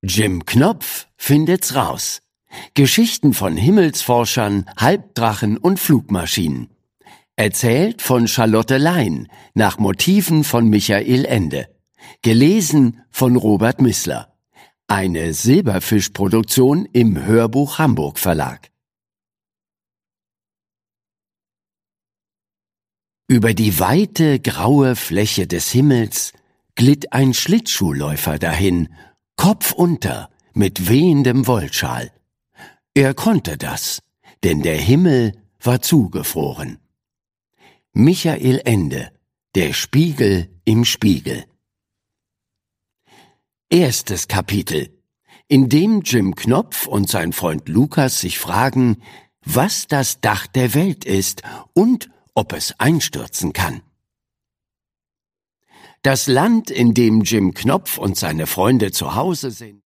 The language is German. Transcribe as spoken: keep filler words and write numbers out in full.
Jim Knopf findet's raus. Geschichten von Himmelsforschern, Halbdrachen und Flugmaschinen. Erzählt von Charlotte Lein nach Motiven von Michael Ende. Gelesen von Robert Missler. Eine Silberfisch-Produktion im Hörbuch Hamburg Verlag. Über die weite, graue Fläche des Himmels glitt ein Schlittschuhläufer dahin, kopfunter, mit wehendem Wollschal. Er konnte das, denn der Himmel war zugefroren. Michael Ende, Der Spiegel im Spiegel. Erstes Kapitel, in dem Jim Knopf und sein Freund Lukas sich fragen, was das Dach der Welt ist und ob es einstürzen kann. Das Land, in dem Jim Knopf und seine Freunde zu Hause sind,